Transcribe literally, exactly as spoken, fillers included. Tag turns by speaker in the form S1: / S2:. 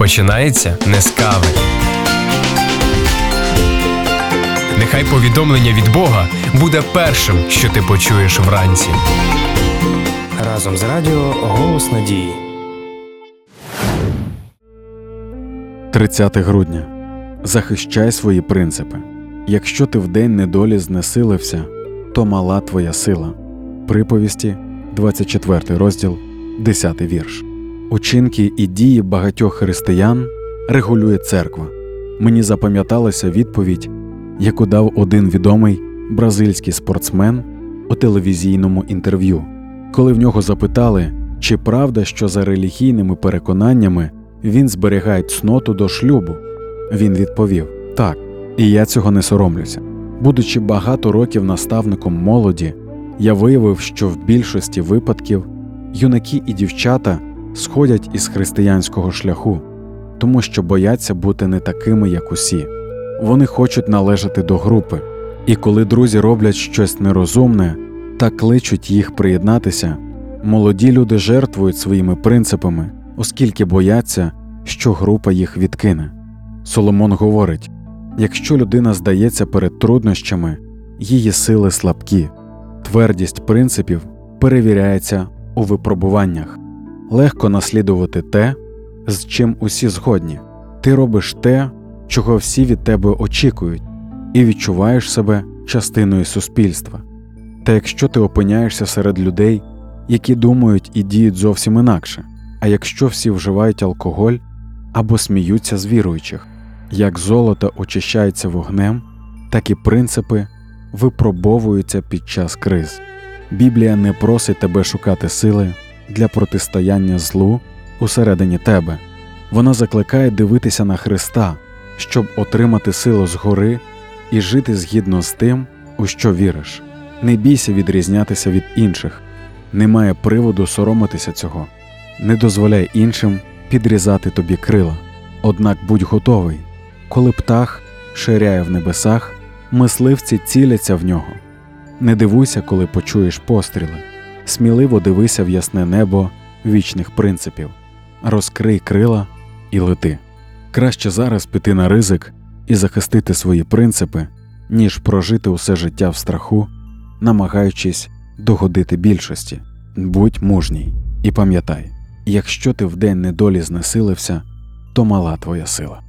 S1: починається не з кави. Нехай повідомлення від Бога буде першим, що ти почуєш вранці.
S2: Разом з радіо «Голос надії».
S3: тридцяте грудня. Захищай свої принципи. Якщо ти в день недолі знесилився, то мала твоя сила. Приповісті, двадцять четвертий розділ, десятий вірш. Учинки і дії багатьох християн регулює церква. Мені запам'яталася відповідь, яку дав один відомий бразильський спортсмен у телевізійному інтерв'ю. Коли в нього запитали, чи правда, що за релігійними переконаннями він зберігає цноту до шлюбу, він відповів: «Так, і я цього не соромлюся. Будучи багато років наставником молоді, я виявив, що в більшості випадків юнаки і дівчата сходять із християнського шляху, тому що бояться бути не такими, як усі. Вони хочуть належати до групи, і коли друзі роблять щось нерозумне та кличуть їх приєднатися, молоді люди жертвують своїми принципами, оскільки бояться, що група їх відкине». Соломон говорить: якщо людина здається перед труднощами, її сили слабкі. Твердість принципів перевіряється у випробуваннях. Легко наслідувати те, з чим усі згодні. Ти робиш те, чого всі від тебе очікують, і відчуваєш себе частиною суспільства. Та якщо ти опиняєшся серед людей, які думають і діють зовсім інакше, а якщо всі вживають алкоголь або сміються з віруючих, як золото очищається вогнем, так і принципи випробовуються під час криз. Біблія не просить тебе шукати сили для протистояння злу усередині тебе. Вона закликає дивитися на Христа, щоб отримати силу згори і жити згідно з тим, у що віриш. Не бійся відрізнятися від інших. Немає приводу соромитися цього. Не дозволяй іншим підрізати тобі крила. Однак будь готовий. Коли птах ширяє в небесах, мисливці ціляться в нього. Не дивуйся, коли почуєш постріли. Сміливо дивися в ясне небо вічних принципів. Розкрий крила і лети. Краще зараз піти на ризик і захистити свої принципи, ніж прожити усе життя в страху, намагаючись догодити більшості. Будь мужній і пам'ятай, якщо ти в день недолі знесилився, то мала твоя сила.